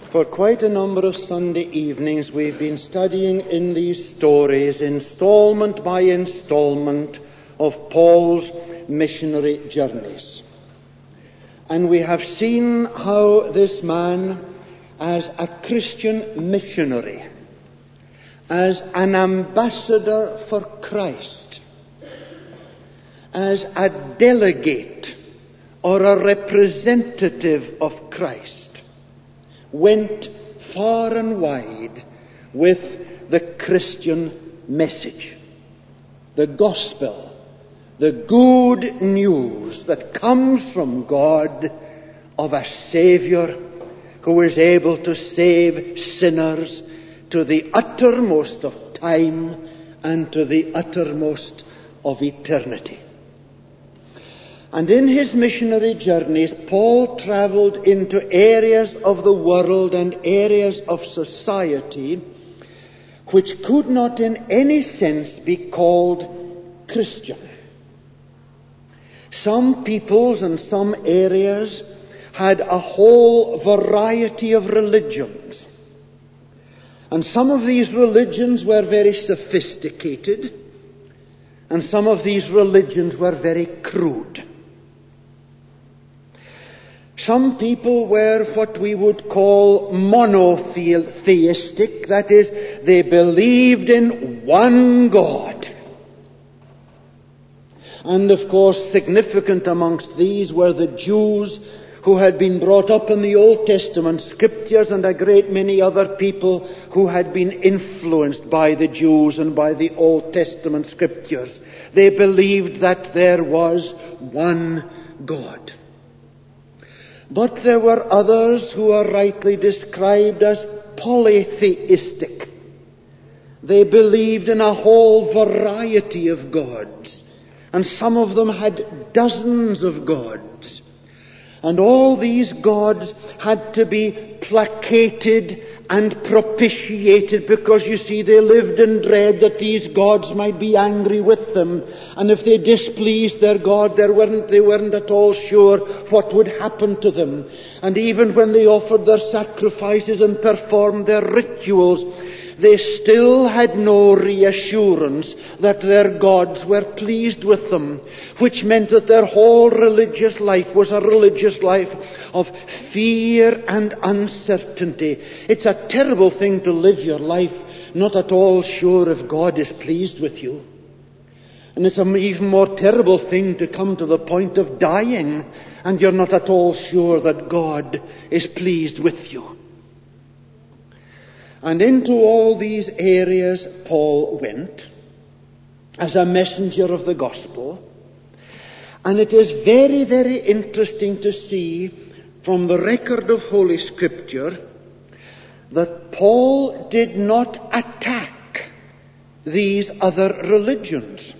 For quite a number of Sunday evenings we've been studying in these stories, installment by installment, of Paul's missionary journeys. And we have seen how this man, as a Christian missionary, as an ambassador for Christ, as a delegate or a representative of Christ, went far and wide with the Christian message, the gospel, the good news that comes from God of a Savior who is able to save sinners to the uttermost of time and to the uttermost of eternity. And in his missionary journeys, Paul traveled into areas of the world and areas of society which could not in any sense be called Christian. Some peoples and some areas had a whole variety of religions. And some of these religions were very sophisticated, and some of these religions were very crude. Some people were what we would call monotheistic, that is, they believed in one God. And of course, significant amongst these were the Jews who had been brought up in the Old Testament scriptures, and a great many other people who had been influenced by the Jews and by the Old Testament scriptures. They believed that there was one God. But there were others who are rightly described as polytheistic. They believed in a whole variety of gods, and some of them had dozens of gods. And all these gods had to be placated and propitiated because, you see, they lived in dread that these gods might be angry with them. And if they displeased their God, they weren't at all sure what would happen to them. And even when they offered their sacrifices and performed their rituals, they still had no reassurance that their gods were pleased with them, which meant that their whole religious life was a religious life of fear and uncertainty. It's a terrible thing to live your life not at all sure if God is pleased with you. And it's an even more terrible thing to come to the point of dying and you're not at all sure that God is pleased with you. And into all these areas Paul went as a messenger of the gospel. And it is very, very interesting to see from the record of Holy Scripture that Paul did not attack these other religions.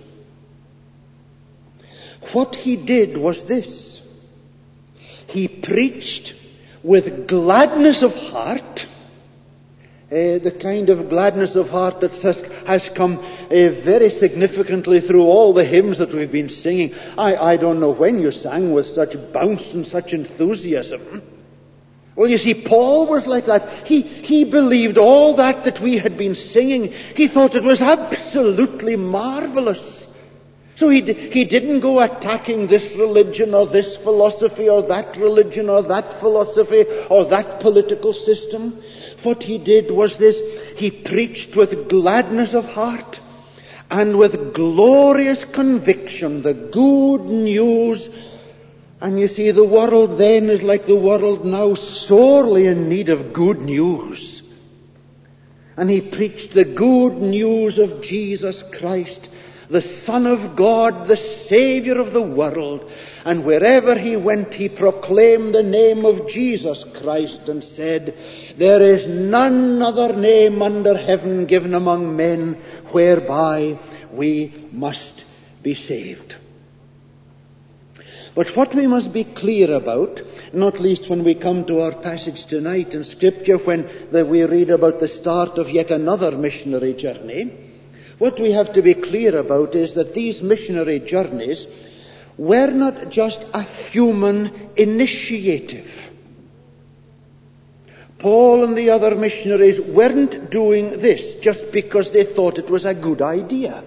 What he did was this: he preached with gladness of heart, the kind of gladness of heart that has come very significantly through all the hymns that we've been singing. I don't know when you sang with such bounce and such enthusiasm. Well, you see, Paul was like that. He believed all that we had been singing. He thought it was absolutely marvelous. So he didn't go attacking this religion or this philosophy or that religion or that philosophy or that political system. What he did was this: he preached with gladness of heart and with glorious conviction the good news. And you see, the world then is like the world now, sorely in need of good news. And he preached the good news of Jesus Christ, the Son of God, the Savior of the world. And wherever he went, he proclaimed the name of Jesus Christ and said, "There is none other name under heaven given among men whereby we must be saved." But what we must be clear about, not least when we come to our passage tonight in Scripture, when we read about the start of yet another missionary journey, what we have to be clear about is that these missionary journeys were not just a human initiative. Paul and the other missionaries weren't doing this just because they thought it was a good idea.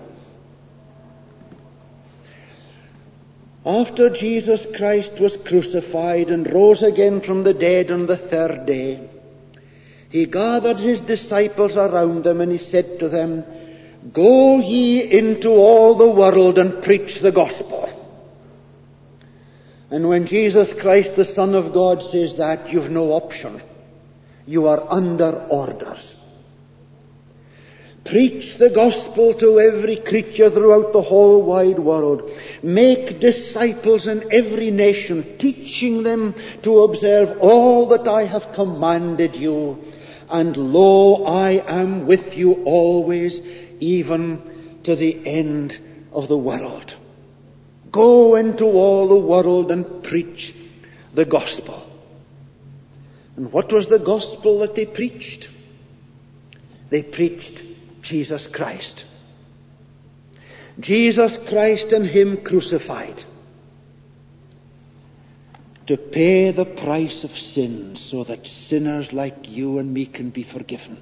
After Jesus Christ was crucified and rose again from the dead on the third day, he gathered his disciples around him and he said to them, "Go ye into all the world and preach the gospel." And when Jesus Christ, the Son of God, says that, you've no option. You are under orders. Preach the gospel to every creature throughout the whole wide world. Make disciples in every nation, teaching them to observe all that I have commanded you. And lo, I am with you always, even to the end of the world. Go into all the world and preach the gospel. And what was the gospel that they preached? They preached Jesus Christ. Jesus Christ and Him crucified to pay the price of sin so that sinners like you and me can be forgiven.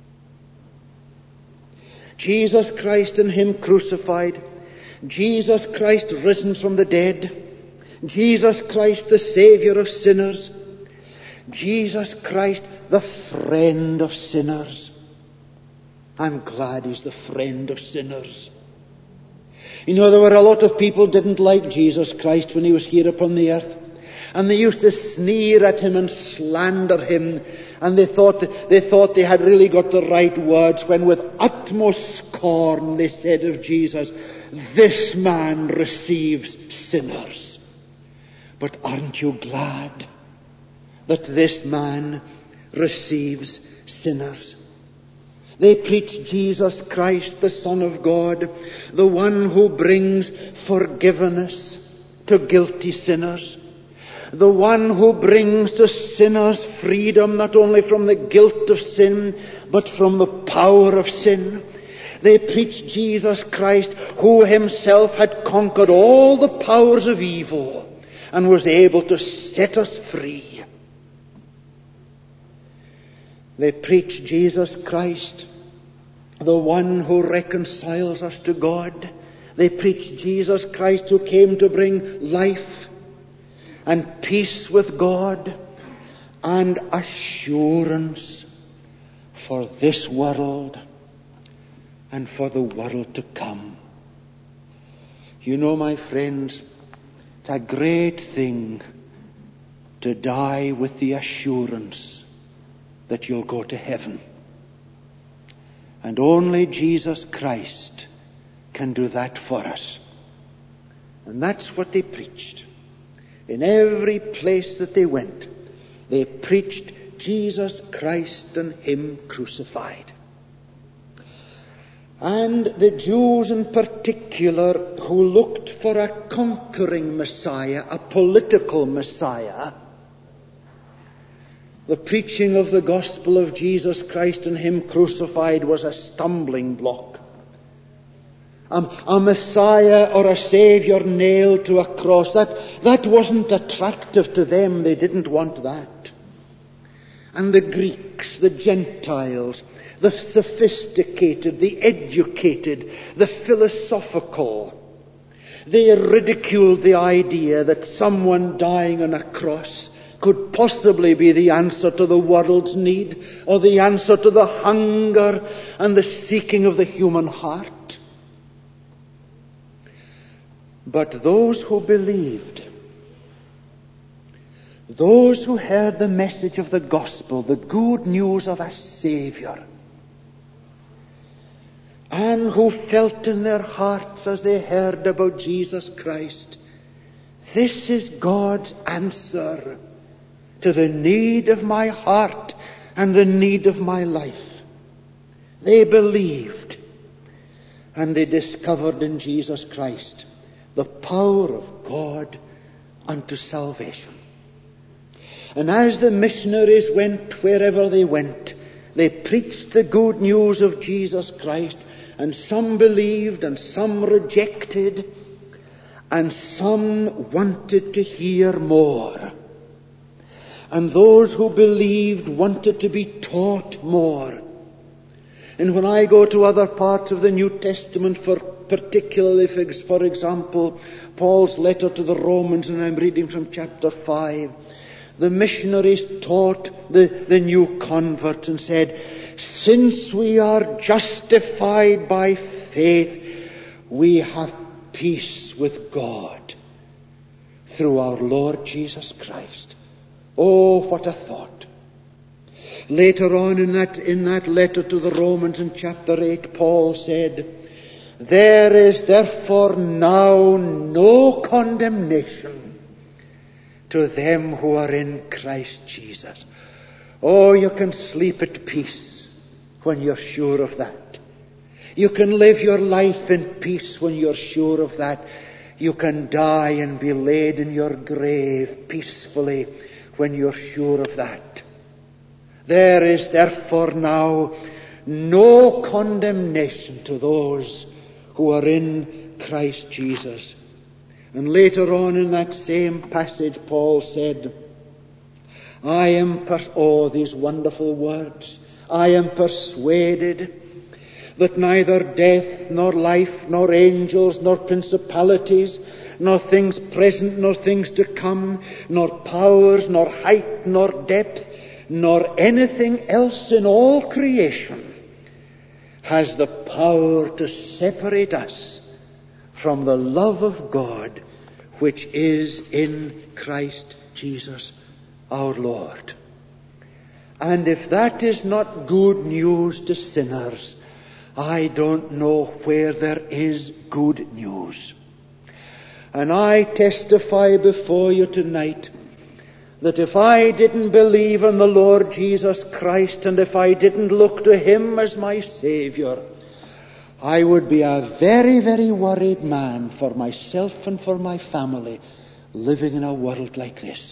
Jesus Christ and Him crucified. Jesus Christ risen from the dead. Jesus Christ the Savior of sinners. Jesus Christ the friend of sinners. I'm glad He's the friend of sinners. You know, there were a lot of people didn't like Jesus Christ when He was here upon the earth. And they used to sneer at Him and slander Him. And they thought they had really got the right words when with utmost scorn they said of Jesus, "This man receives sinners." But aren't you glad that this man receives sinners? They preach Jesus Christ, the Son of God, the one who brings forgiveness to guilty sinners, the one who brings to sinners freedom not only from the guilt of sin, but from the power of sin. They preach Jesus Christ, who Himself had conquered all the powers of evil and was able to set us free. They preach Jesus Christ, the one who reconciles us to God. They preach Jesus Christ, who came to bring life and peace with God and assurance for this world and for the world to come. You know, my friends, it's a great thing to die with the assurance that you'll go to heaven. And only Jesus Christ can do that for us. And that's what they preached. In every place that they went, they preached Jesus Christ and Him crucified. And the Jews in particular, who looked for a conquering Messiah, a political Messiah, the preaching of the gospel of Jesus Christ and Him crucified was a stumbling block. A Messiah or a Savior nailed to a cross, that wasn't attractive to them. They didn't want that. And the Greeks, the Gentiles, the sophisticated, the educated, the philosophical, they ridiculed the idea that someone dying on a cross could possibly be the answer to the world's need, or the answer to the hunger and the seeking of the human heart. But those who believed, those who heard the message of the gospel, the good news of a Savior, and who felt in their hearts as they heard about Jesus Christ, this is God's answer to the need of my heart and the need of my life. They believed, and they discovered in Jesus Christ the power of God unto salvation. And as the missionaries went wherever they went, they preached the good news of Jesus Christ, and some believed and some rejected, and some wanted to hear more. And those who believed wanted to be taught more. And when I go to other parts of the New Testament, particularly, for example, Paul's letter to the Romans, and I'm reading from chapter 5, the missionaries taught the new converts and said, since we are justified by faith, we have peace with God through our Lord Jesus Christ. Oh, what a thought. Later on in that letter to the Romans in chapter 8, Paul said, there is therefore now no condemnation to them who are in Christ Jesus. Oh, you can sleep at peace when you're sure of that. You can live your life in peace when you're sure of that. You can die and be laid in your grave peacefully when you're sure of that. There is therefore now no condemnation to those who are in Christ Jesus. And later on in that same passage, Paul said, these wonderful words, I am persuaded that neither death, nor life, nor angels, nor principalities, nor things present, nor things to come, nor powers, nor height, nor depth, nor anything else in all creation has the power to separate us from the love of God which is in Christ Jesus our Lord. And if that is not good news to sinners, I don't know where there is good news. And I testify before you tonight that if I didn't believe in the Lord Jesus Christ, and if I didn't look to Him as my Savior, I would be a very, very worried man for myself and for my family living in a world like this.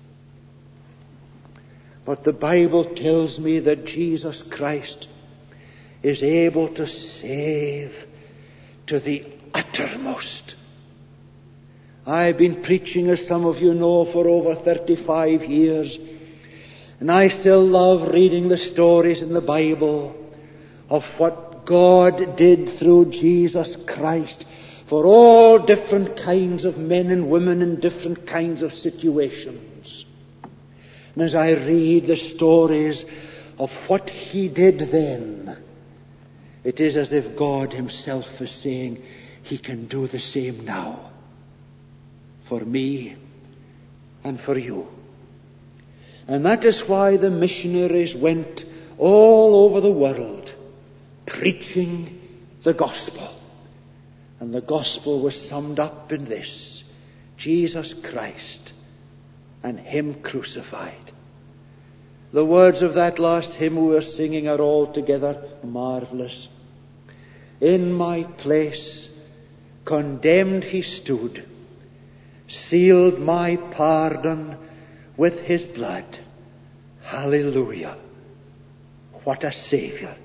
But the Bible tells me that Jesus Christ is able to save to the uttermost. I've been preaching, as some of you know, for over 35 years. And I still love reading the stories in the Bible of what God did through Jesus Christ for all different kinds of men and women in different kinds of situations. And as I read the stories of what He did then, it is as if God Himself is saying He can do the same now. For me and for you. And that is why the missionaries went all over the world preaching the gospel. And the gospel was summed up in this: Jesus Christ and Him crucified. The words of that last hymn we were singing are altogether marvelous. In my place condemned He stood, sealed my pardon with His blood. Hallelujah. What a Savior.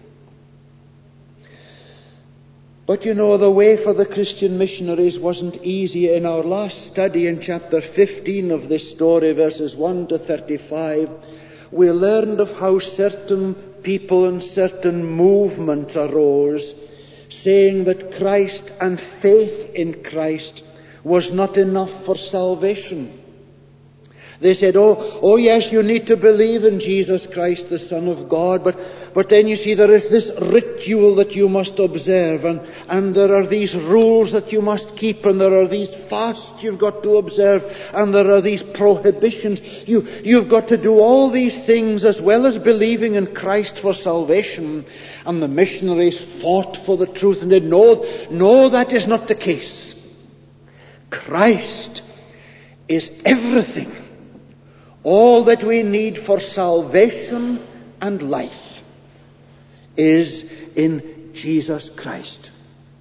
But you know, the way for the Christian missionaries wasn't easy. In our last study in chapter 15 of this story, verses 1 to 35, we learned of how certain people and certain movements arose, saying that Christ and faith in Christ was not enough for salvation. They said, oh yes, you need to believe in Jesus Christ, the Son of God, but then you see there is this ritual that you must observe, and there are these rules that you must keep, and there are these fasts you've got to observe, and there are these prohibitions. You've got to do all these things as well as believing in Christ for salvation. And the missionaries fought for the truth and said, no, that is not the case. Christ is everything. All that we need for salvation and life is in Jesus Christ.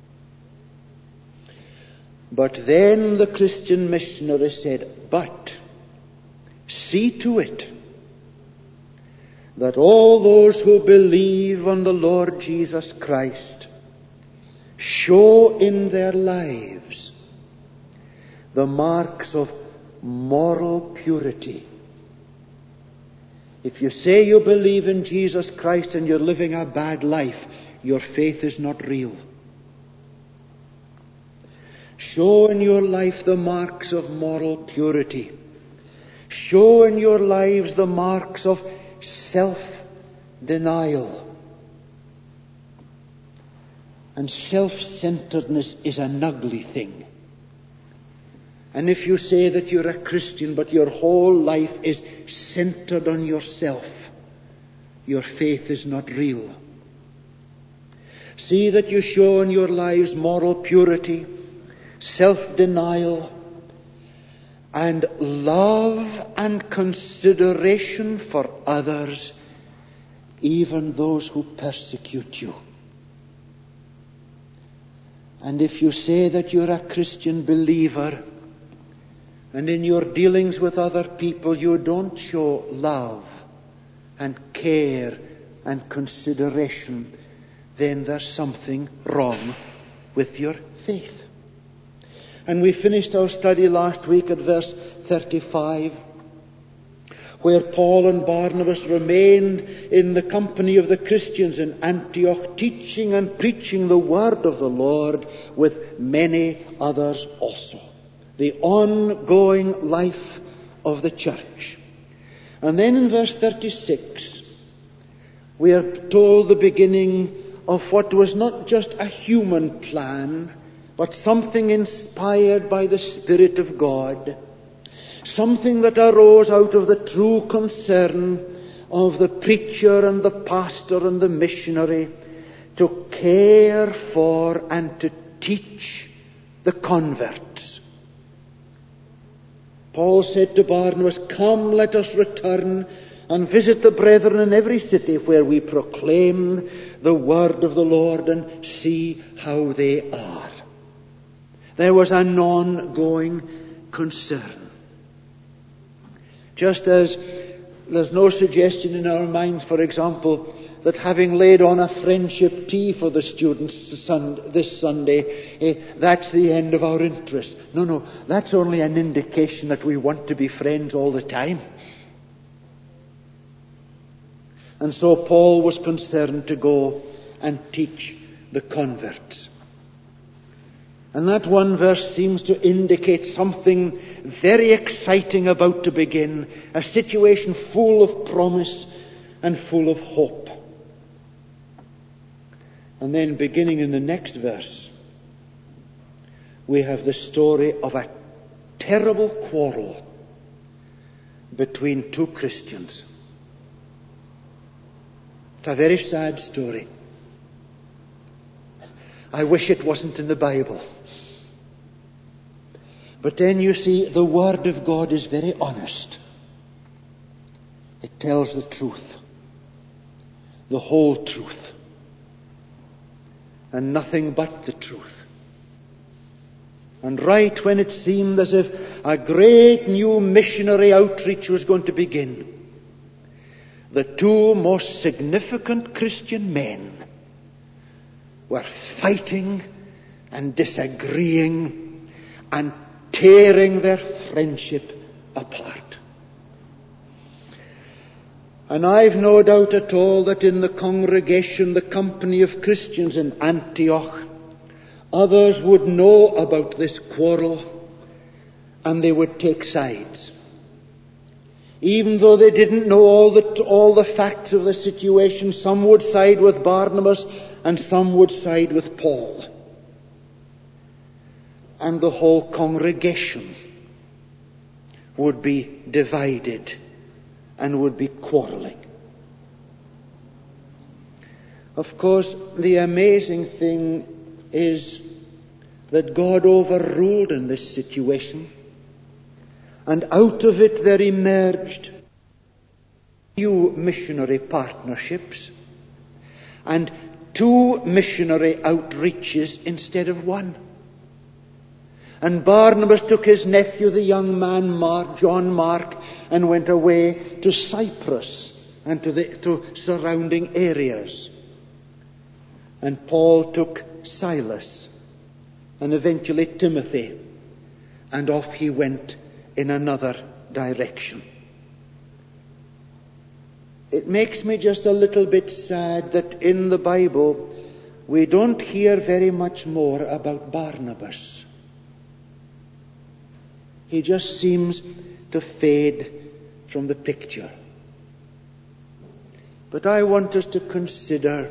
But then the Christian missionary said, but see to it that all those who believe on the Lord Jesus Christ show in their lives the marks of moral purity If you say you believe in Jesus Christ and you're living a bad life, your faith is not real. Show in your life the marks of moral purity. Show in your lives the marks of self-denial. And self-centeredness is an ugly thing. And if you say that you're a Christian, but your whole life is centered on yourself, your faith is not real. See that you show in your lives moral purity, self-denial, and love and consideration for others, even those who persecute you. And if you say that you're a Christian believer, and in your dealings with other people you don't show love and care and consideration, then there's something wrong with your faith. And we finished our study last week at verse 35, where Paul and Barnabas remained in the company of the Christians in Antioch, teaching and preaching the word of the Lord with many others also. The ongoing life of the church. And then in verse 36, we are told the beginning of what was not just a human plan, but something inspired by the Spirit of God. Something that arose out of the true concern of the preacher and the pastor and the missionary to care for and to teach the converts. Paul said to Barnabas, "Come, let us return and visit the brethren in every city where we proclaim the word of the Lord and see how they are." There was an ongoing concern. Just as there's no suggestion in our minds, for example, that having laid on a friendship tea for the students this Sunday, that's the end of our interest. No, that's only an indication that we want to be friends all the time. And so Paul was concerned to go and teach the converts. And that one verse seems to indicate something very exciting about to begin, a situation full of promise and full of hope. And then beginning in the next verse, we have the story of a terrible quarrel between two Christians. It's a very sad story. I wish it wasn't in the Bible. But then you see, the Word of God is very honest. It tells the truth, the whole truth, and nothing but the truth. And right when it seemed as if a great new missionary outreach was going to begin, the two most significant Christian men were fighting and disagreeing and tearing their friendship apart. And I've no doubt at all that in the congregation, the company of Christians in Antioch, others would know about this quarrel and they would take sides. Even though they didn't know all the facts of the situation, some would side with Barnabas and some would side with Paul. And the whole congregation would be divided and would be quarreling. Of course, the amazing thing is that God overruled in this situation, and out of it there emerged new missionary partnerships and two missionary outreaches instead of one. And Barnabas took his nephew, the young man John Mark, and went away to Cyprus and to surrounding areas. And Paul took Silas and eventually Timothy, and off he went in another direction. It makes me just a little bit sad that in the Bible we don't hear very much more about Barnabas. He just seems to fade from the picture. But I want us to consider,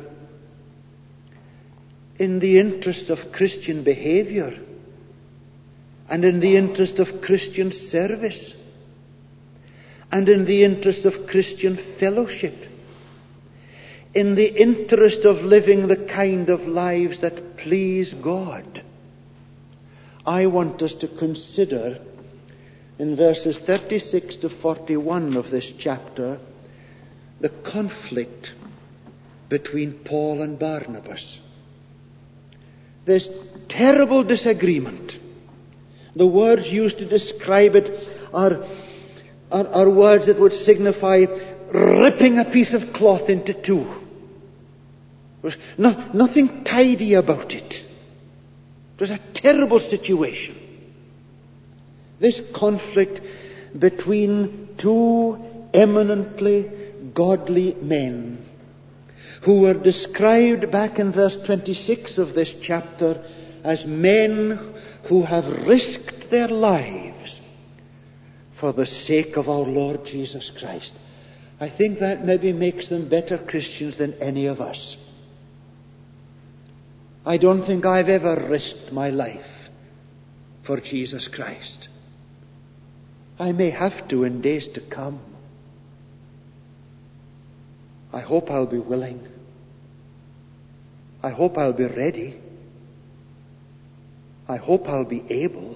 in the interest of Christian behavior and in the interest of Christian service and in the interest of Christian fellowship, in the interest of living the kind of lives that please God, I want us to consider in verses 36 to 41 of this chapter the conflict between Paul and Barnabas. There's terrible disagreement. The words used to describe it are words that would signify ripping a piece of cloth into two. There's nothing tidy about it. It was a terrible situation. This conflict between two eminently godly men who were described back in verse 26 of this chapter as men who have risked their lives for the sake of our Lord Jesus Christ. I think that maybe makes them better Christians than any of us. I don't think I've ever risked my life for Jesus Christ. I may have to in days to come. I hope I'll be willing. I hope I'll be ready. I hope I'll be able.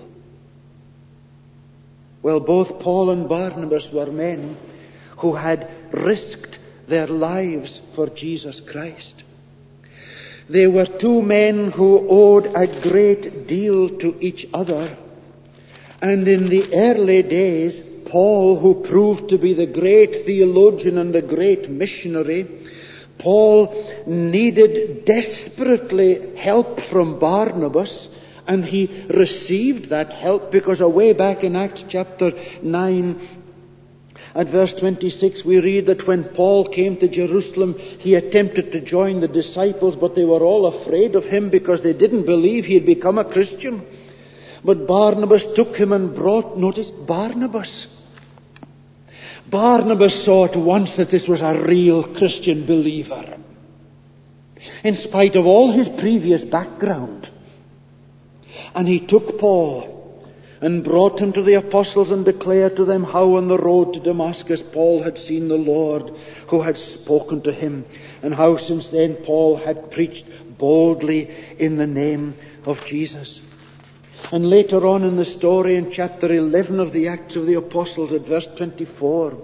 Well, both Paul and Barnabas were men who had risked their lives for Jesus Christ. They were two men who owed a great deal to each other. And in the early days, Paul, who proved to be the great theologian and the great missionary, Paul needed desperately help from Barnabas, and he received that help because away back in Acts chapter 9, at verse 26, we read that when Paul came to Jerusalem, he attempted to join the disciples, but they were all afraid of him because they didn't believe he had become a Christian. But Barnabas took him and notice Barnabas. Barnabas saw at once that this was a real Christian believer, in spite of all his previous background. And he took Paul and brought him to the apostles and declared to them how on the road to Damascus Paul had seen the Lord who had spoken to him, and how since then Paul had preached boldly in the name of Jesus. And later on in the story in chapter 11 of the Acts of the Apostles at verse 24,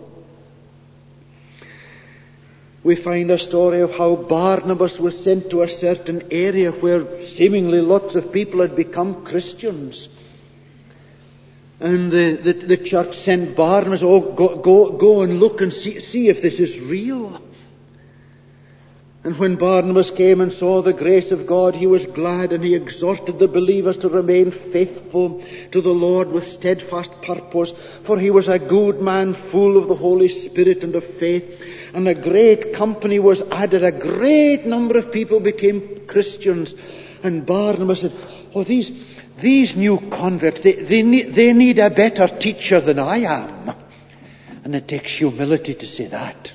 we find a story of how Barnabas was sent to a certain area where seemingly lots of people had become Christians. And the church sent Barnabas, go and look and see if this is real. And when Barnabas came and saw the grace of God, he was glad, and he exhorted the believers to remain faithful to the Lord with steadfast purpose, for he was a good man, full of the Holy Spirit and of faith. And a great company was added. A great number of people became Christians. And Barnabas said, these new converts, they need a better teacher than I am. And it takes humility to say that.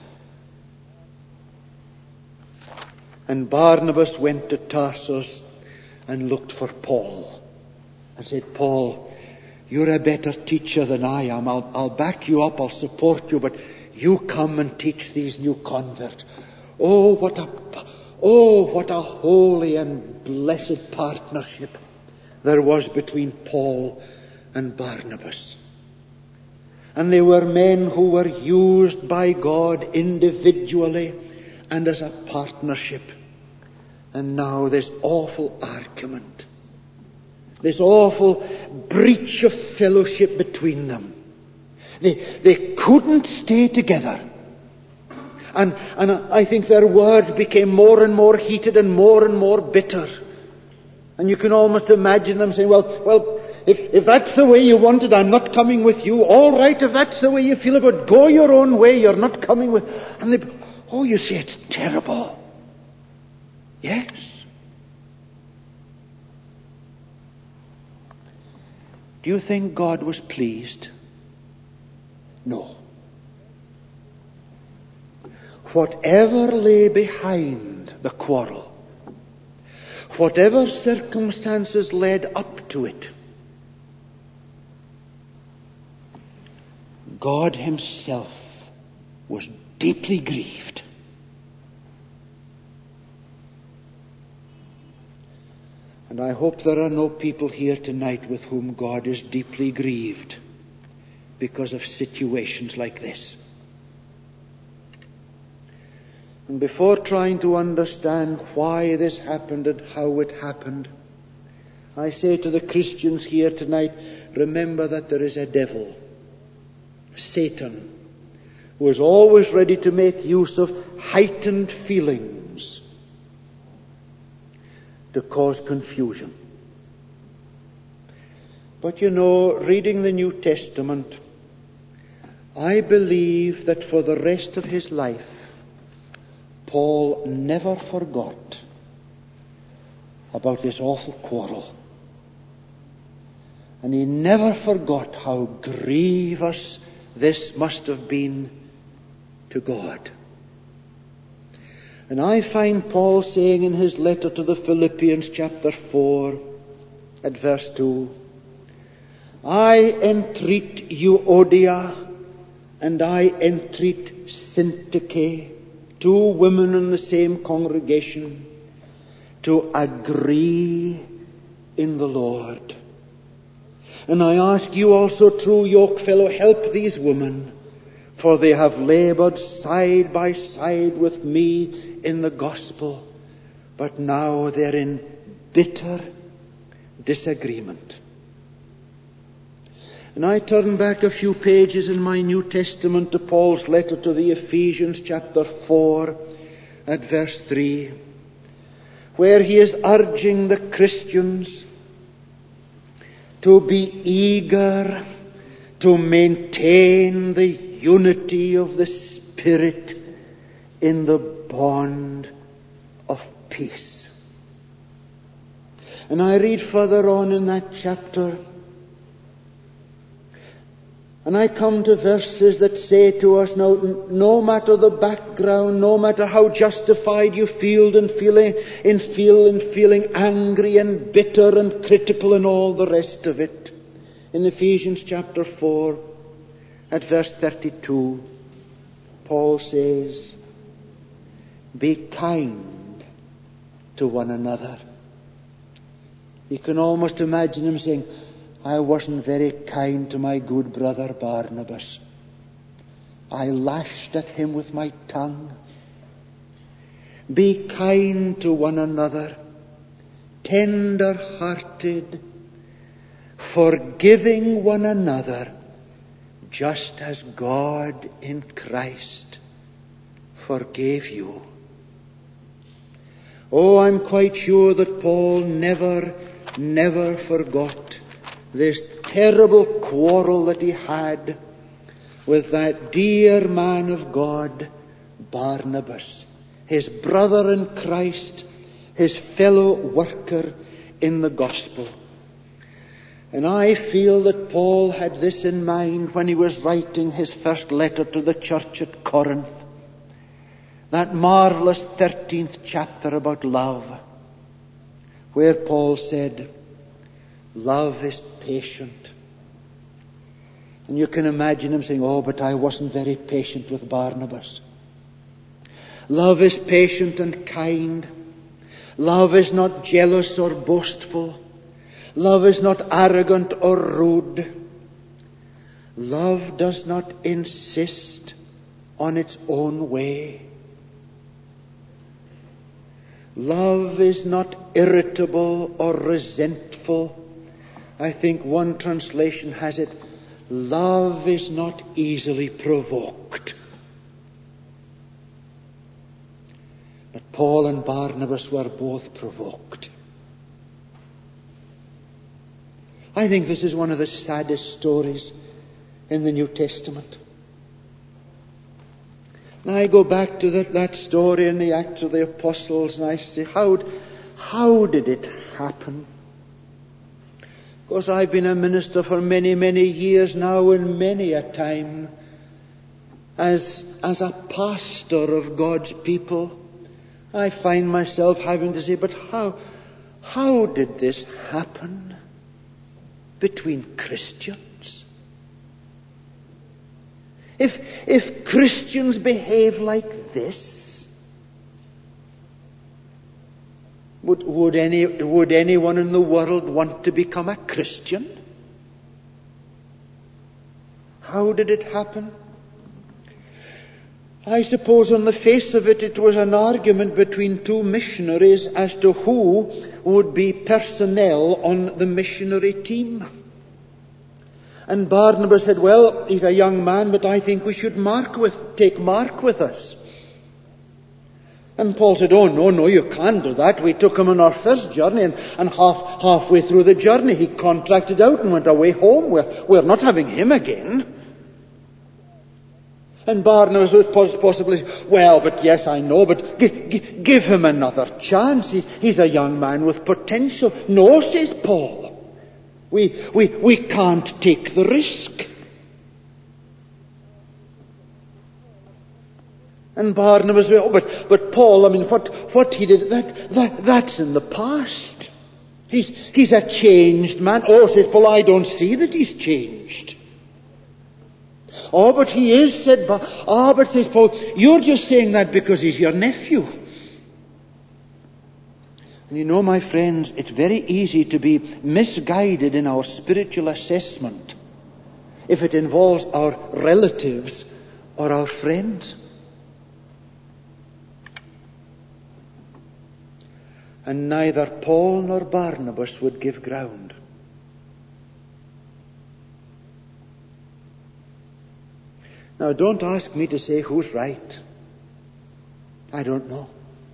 And Barnabas went to Tarsus and looked for Paul and said, Paul, you're a better teacher than I am. I'll back you up, I'll support you, but you come and teach these new converts. Oh, what a holy and blessed partnership there was between Paul and Barnabas. And they were men who were used by God individually and as a partnership. And now this awful argument, this awful breach of fellowship between them. They couldn't stay together. And I think their words became more and more heated and more bitter. And you can almost imagine them saying, well, if that's the way you want it, I'm not coming with you. All right, if that's the way you feel about it, go your own way, you're not coming with... And they, oh, you say it's terrible. Yes. Do you think God was pleased? No. Whatever lay behind the quarrel, whatever circumstances led up to it, God himself was deeply grieved. And I hope there are no people here tonight with whom God is deeply grieved because of situations like this. And before trying to understand why this happened and how it happened, I say to the Christians here tonight, remember that there is a devil, Satan, who is always ready to make use of heightened feelings to cause confusion. But you know, reading the New Testament, I believe that for the rest of his life, Paul never forgot about this awful quarrel. And he never forgot how grievous this must have been to God. And I find Paul saying in his letter to the Philippians chapter 4 at verse 2, I entreat Euodia and I entreat Syntyche, two women in the same congregation, to agree in the Lord. And I ask you also, true yokefellow, help these women, for they have labored side by side with me in the gospel, but now they're in bitter disagreement. And I turn back a few pages in my New Testament to Paul's letter to the Ephesians chapter 4 at verse 3, where he is urging the Christians to be eager to maintain the unity of the Spirit in the bond of peace. And I read further on in that chapter, and I come to verses that say to us now, no matter the background, no matter how justified you feel in feeling angry and bitter and critical and all the rest of it. In Ephesians chapter 4, at verse 32, Paul says, be kind to one another. You can almost imagine him saying, I wasn't very kind to my good brother Barnabas. I lashed at him with my tongue. Be kind to one another, tender-hearted, forgiving one another, just as God in Christ forgave you. Oh, I'm quite sure that Paul never forgot this terrible quarrel that he had with that dear man of God, Barnabas, his brother in Christ, his fellow worker in the gospel. And I feel that Paul had this in mind when he was writing his first letter to the church at Corinth, that marvelous 13th chapter about love, where Paul said, love is patient. And you can imagine him saying, oh, but I wasn't very patient with Barnabas. Love is patient and kind. Love is not jealous or boastful. Love is not arrogant or rude. Love does not insist on its own way. Love is not irritable or resentful. I think one translation has it, love is not easily provoked. But Paul and Barnabas were both provoked. I think this is one of the saddest stories in the New Testament. Now I go back to that story in the Acts of the Apostles, and I say, how did it happen? Of course, I've been a minister for many, many years now, and many a time, as a pastor of God's people, I find myself having to say, but how did this happen between Christians? If Christians behave like this, would anyone in the world want to become a Christian? How did it happen? I suppose on the face of it was an argument between two missionaries as to who would be personnel on the missionary team. And Barnabas said, well, he's a young man, but I think we should take Mark with us. And Paul said, oh, no, you can't do that. We took him on our first journey, and halfway through the journey he contracted out and went away home. We're not having him again. And Barnabas was possibly, well, but yes, I know, but give him another chance. He's a young man with potential. No, says Paul. We can't take the risk. And Barnabas, oh, but Paul, I mean, what he did, that's in the past. He's a changed man. Oh, says Paul, I don't see that he's changed. Oh, but he is, said Paul. Oh, but says Paul, you're just saying that because he's your nephew. And you know, my friends, it's very easy to be misguided in our spiritual assessment if it involves our relatives or our friends. And neither Paul nor Barnabas would give ground. Now, don't ask me to say who's right. I don't know.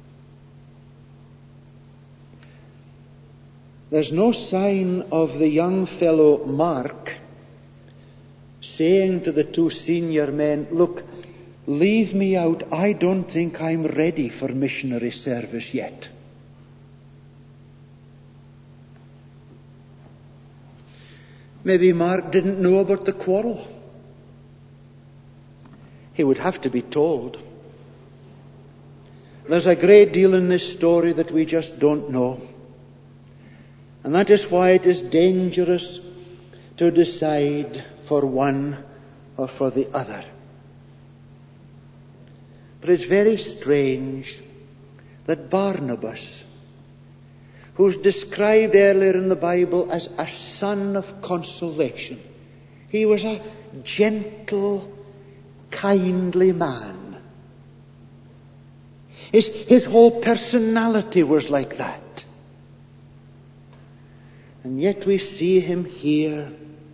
There's no sign of the young fellow Mark saying to the two senior men, look, leave me out. I don't think I'm ready for missionary service yet. Maybe Mark didn't know about the quarrel. He would have to be told. There's a great deal in this story that we just don't know. And that is why it is dangerous to decide for one or for the other. But it's very strange that Barnabas, who's described earlier in the Bible as a son of consolation, he was a gentle, kindly man. His whole personality was like that. And yet we see him here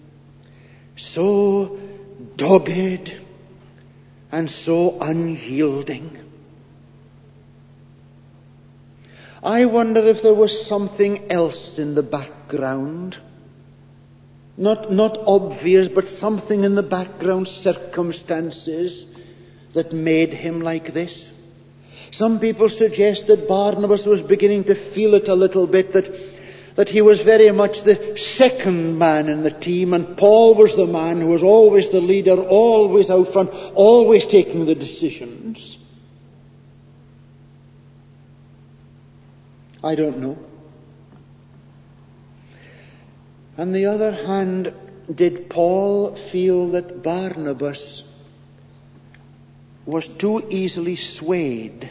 so dogged and so unyielding. I wonder if there was something else in the background. Not obvious, but something in the background, circumstances that made him like this. Some people suggest that Barnabas was beginning to feel it a little bit, that he was very much the second man in the team, and Paul was the man who was always the leader, always out front, always taking the decisions. I don't know. On the other hand, did Paul feel that Barnabas was too easily swayed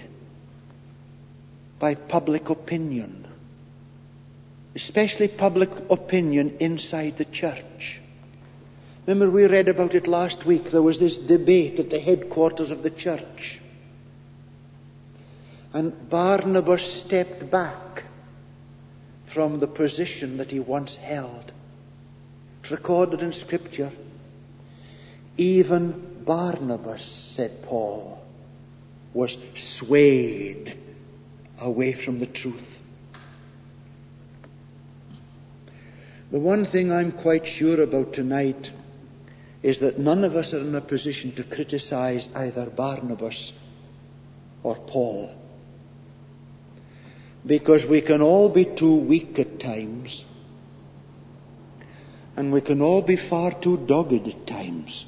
by public opinion, especially public opinion inside the church? Remember, we read about it last week. There was this debate at the headquarters of the church. And Barnabas stepped back from the position that he once held. It's recorded in Scripture. Even Barnabas, said Paul, was swayed away from the truth. The one thing I'm quite sure about tonight is that none of us are in a position to criticize either Barnabas or Paul, because we can all be too weak at times, and we can all be far too dogged at times.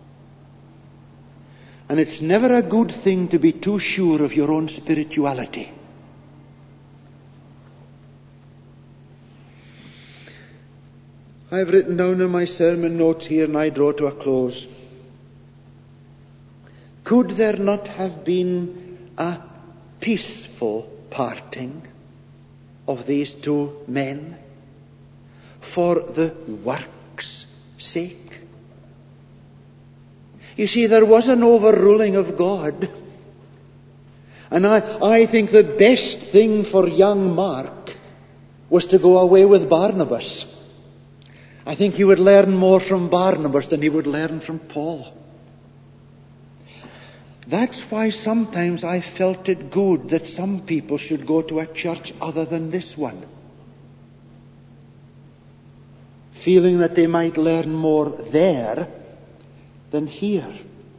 And it's never a good thing to be too sure of your own spirituality. I've written down in my sermon notes here, and I draw to a close. Could there not have been a peaceful parting of these two men for the work's sake? You see, there was an overruling of God. And I think the best thing for young Mark was to go away with Barnabas. I think he would learn more from Barnabas than he would learn from Paul. That's why sometimes I felt it good that some people should go to a church other than this one, feeling that they might learn more there than here.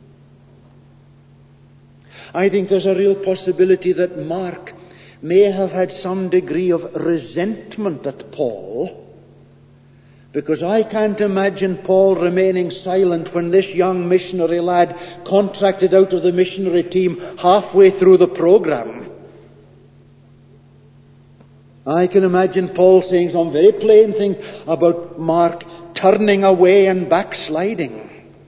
I think there's a real possibility that Mark may have had some degree of resentment at Paul, because I can't imagine Paul remaining silent when this young missionary lad contracted out of the missionary team halfway through the program. I can imagine Paul saying some very plain thing about Mark turning away and backsliding.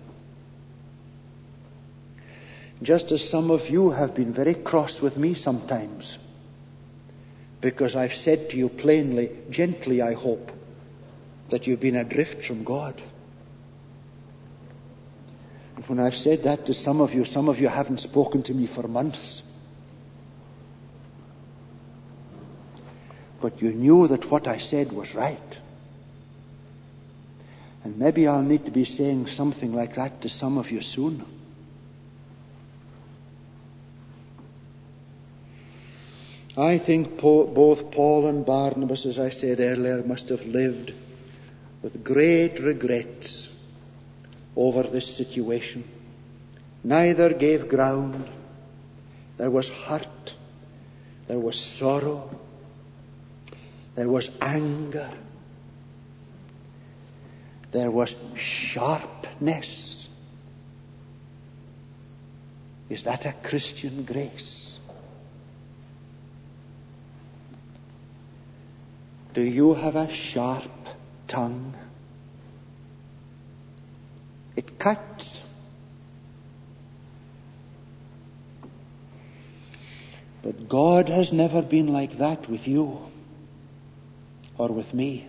Just as some of you have been very cross with me sometimes, because I've said to you plainly, gently I hope, that you've been adrift from God. And when I've said that to some of you haven't spoken to me for months. But you knew that what I said was right. And maybe I'll need to be saying something like that to some of you soon. I think both Paul and Barnabas, as I said earlier, must have lived with great regrets over this situation. Neither gave ground. There was hurt. There was sorrow. There was anger. There was sharpness. Is that a Christian grace? Do you have a sharp tongue? It cuts. But God has never been like that with you or with me.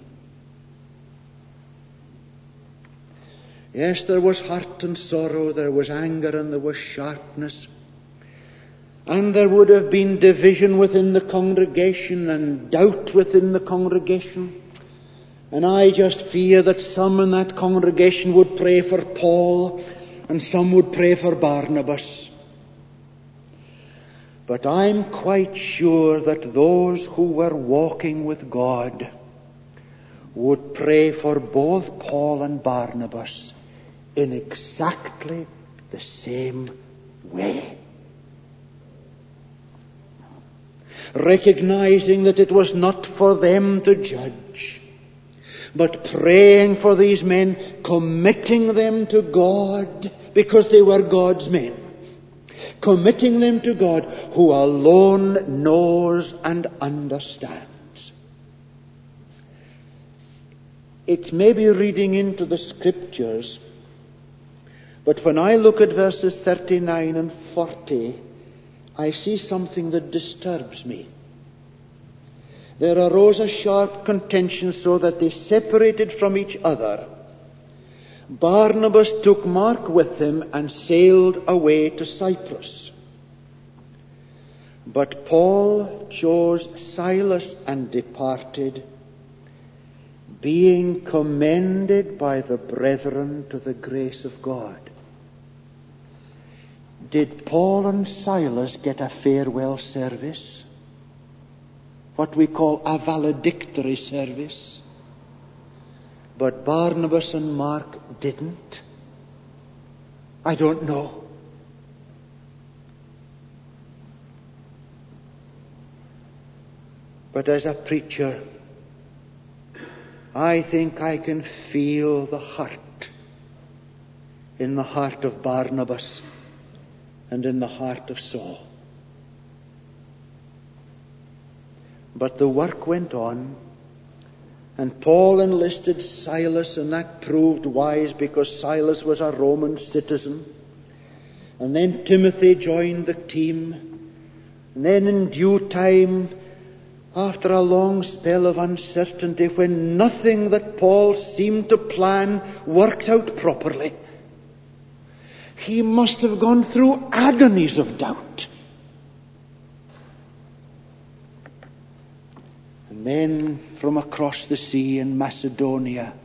Yes, there was hurt and sorrow, there was anger and there was sharpness. And there would have been division within the congregation and doubt within the congregation. And I just fear that some in that congregation would pray for Paul and some would pray for Barnabas. But I'm quite sure that those who were walking with God would pray for both Paul and Barnabas in exactly the same way. Recognizing that it was not for them to judge, but praying for these men, committing them to God, because they were God's men. Committing them to God, who alone knows and understands. It may be reading into the Scriptures, but when I look at verses 39 and 40, I see something that disturbs me. There arose a sharp contention so that they separated from each other. Barnabas took Mark with him and sailed away to Cyprus. But Paul chose Silas and departed, being commended by the brethren to the grace of God. Did Paul and Silas get a farewell service? What we call a valedictory service? but Barnabas and Mark didn't? I don't know. But as a preacher, I think I can feel the heart in the heart of Barnabas and in the heart of Saul. But the work went on, and Paul enlisted Silas, and that proved wise because Silas was a Roman citizen. And then Timothy joined the team. And then in due time, after a long spell of uncertainty, when nothing that Paul seemed to plan worked out properly, he must have gone through agonies of doubt. And then from across the sea in Macedonia,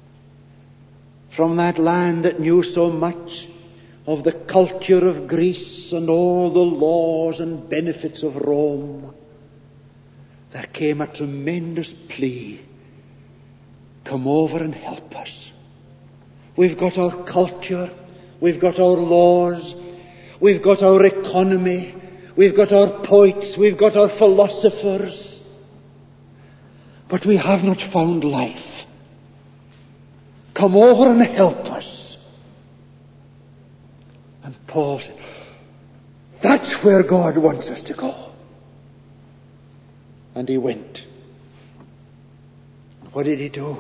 from that land that knew so much of the culture of Greece and all the laws and benefits of Rome, there came a tremendous plea. Come over and help us. We've got our culture, we've got our laws, we've got our economy, we've got our poets, we've got our philosophers, but we have not found life. Come over and help us. And Paul said, that's where God wants us to go. And he went. What did he do?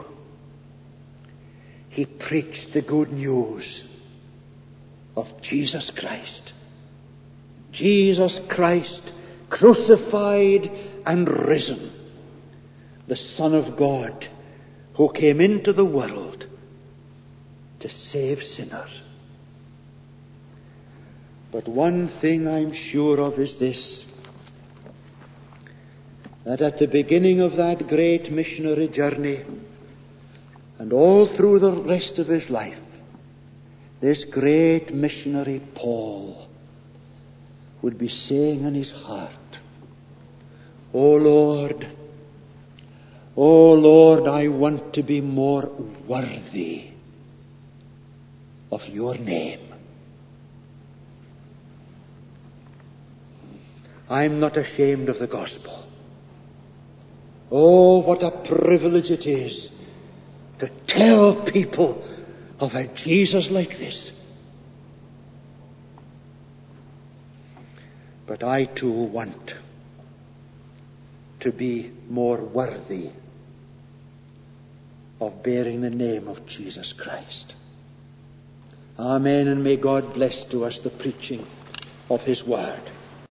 He preached the good news of Jesus Christ. Jesus Christ, crucified and risen. The Son of God, who came into the world to save sinners. But one thing I'm sure of is this, that at the beginning of that great missionary journey, and all through the rest of his life, this great missionary Paul would be saying in his heart, O Lord, I want to be more worthy of your name. I'm not ashamed of the gospel. Oh, what a privilege it is to tell people of a Jesus like this. But I too want to be more worthy of bearing the name of Jesus Christ. Amen, and may God bless to us the preaching of His Word.